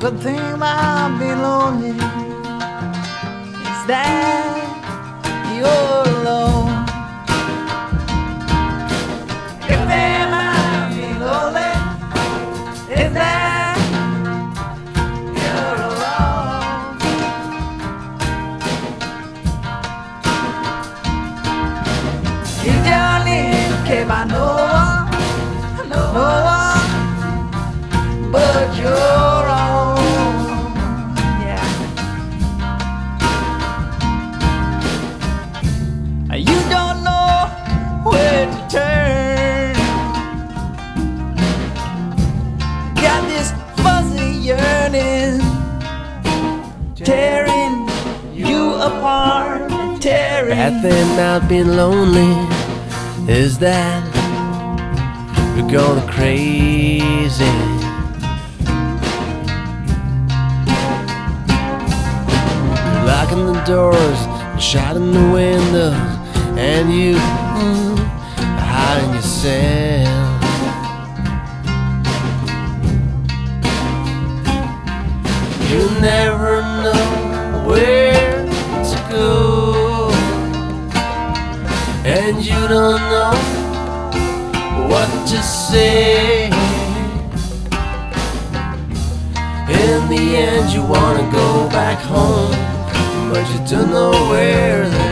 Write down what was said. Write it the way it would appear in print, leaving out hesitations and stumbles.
The thing about being lonely is that you're alone. The thing about being lonely is that you're alone. You don't need to care about no one but your own. Yeah. You don't know where to turn. Got this fuzzy yearning, tearing you apart, tearing. Bad thing about being lonely is that you're going crazy. You're locking the doors, shutting the windows, and you hiding yourself. You never know where to go, and you don't know what to say. In the end you wanna go back home, but you don't know where.